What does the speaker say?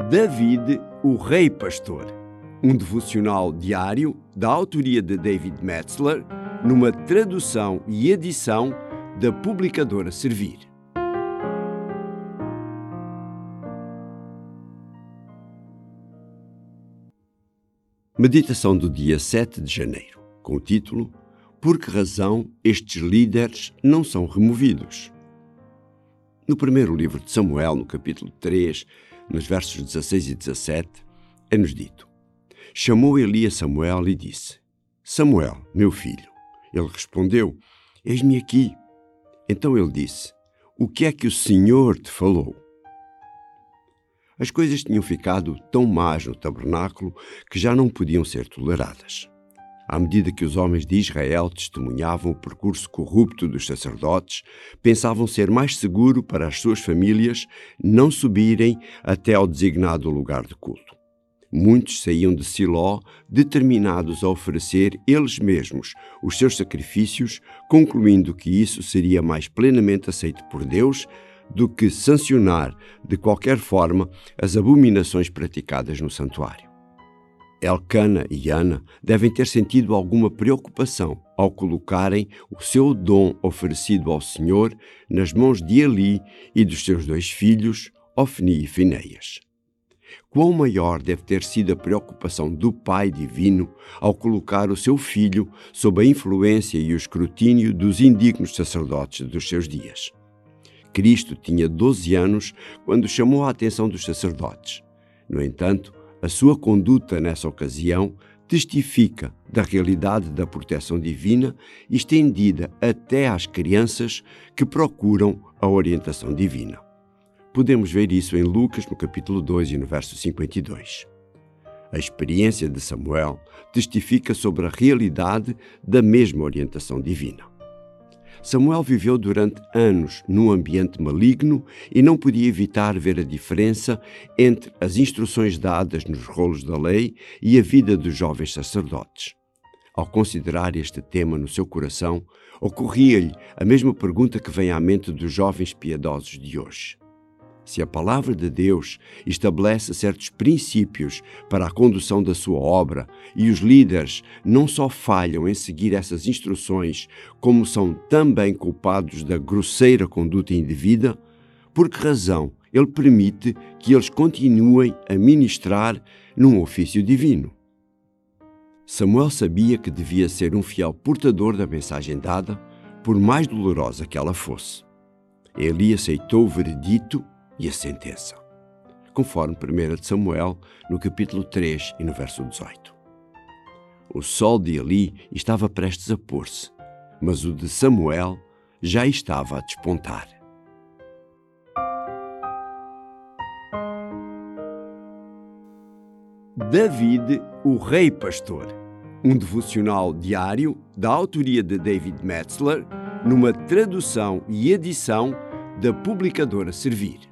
David, o Rei Pastor, um devocional diário da autoria de David Metzler, numa tradução e edição da publicadora Servir. Meditação do dia 7 de janeiro, com o título Por que razão estes líderes não são removidos? No primeiro livro de Samuel, no capítulo 3, nos versos 16 e 17, é-nos dito: Chamou Eli a Samuel e disse: Samuel, meu filho. Ele respondeu: Eis-me aqui. Então ele disse: O que é que o Senhor te falou? As coisas tinham ficado tão más no tabernáculo que já não podiam ser toleradas. À medida que os homens de Israel testemunhavam o percurso corrupto dos sacerdotes, pensavam ser mais seguro para as suas famílias não subirem até ao designado lugar de culto. Muitos saíam de Siló determinados a oferecer eles mesmos os seus sacrifícios, concluindo que isso seria mais plenamente aceito por Deus do que sancionar de qualquer forma as abominações praticadas no santuário. Elcana e Ana devem ter sentido alguma preocupação ao colocarem o seu dom oferecido ao Senhor nas mãos de Eli e dos seus dois filhos, Ofni e Finéias. Quão maior deve ter sido a preocupação do Pai Divino ao colocar o seu filho sob a influência e o escrutínio dos indignos sacerdotes dos seus dias. Cristo tinha 12 anos quando chamou a atenção dos sacerdotes. No entanto, a sua conduta nessa ocasião testifica da realidade da proteção divina estendida até às crianças que procuram a orientação divina. Podemos ver isso em Lucas, no capítulo 2 e no verso 52. A experiência de Samuel testifica sobre a realidade da mesma orientação divina. Samuel viveu durante anos num ambiente maligno e não podia evitar ver a diferença entre as instruções dadas nos rolos da lei e a vida dos jovens sacerdotes. Ao considerar este tema no seu coração, ocorria-lhe a mesma pergunta que vem à mente dos jovens piedosos de hoje. Se a palavra de Deus estabelece certos princípios para a condução da sua obra e os líderes não só falham em seguir essas instruções, como são também culpados da grosseira conduta indevida, por que razão ele permite que eles continuem a ministrar num ofício divino? Samuel sabia que devia ser um fiel portador da mensagem dada, por mais dolorosa que ela fosse. Eli aceitou o veredito e a sentença, conforme 1 de Samuel, no capítulo 3 e no verso 18. O sol de Eli estava prestes a pôr-se, mas o de Samuel já estava a despontar. David, o Rei Pastor, um devocional diário da autoria de David Metzler, numa tradução e edição da publicadora Servir.